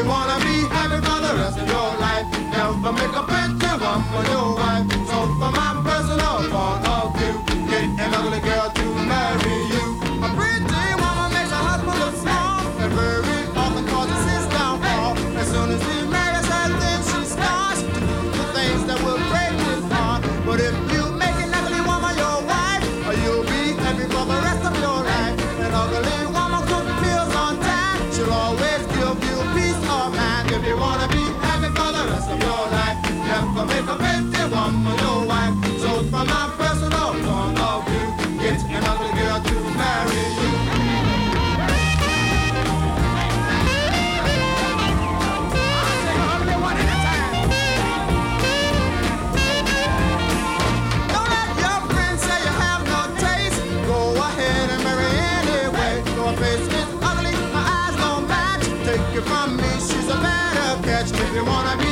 you wanna be happy for the rest of your life, never make a pretty one for your wife. So for my personal point of view, get an ugly girl to marry you. A pretty woman makes a husband look small, and very often causes his downfall. As soon as he marries her, then she starts to do the things that will break his heart. But if you make an ugly woman your wife, you'll be happy for the rest of your life. An ugly woman cooks meals on time, she'll always give you peace of mind. If you wanna be happy for the rest of your life, never make a pretty woman your wife. So from my personal point of view, get an ugly girl to marry you. Don't let your friends say you have no taste. Go ahead and marry anyway. Your face is ugly, my eyes don't match. Take it from me, she's a better catch. If you wanna be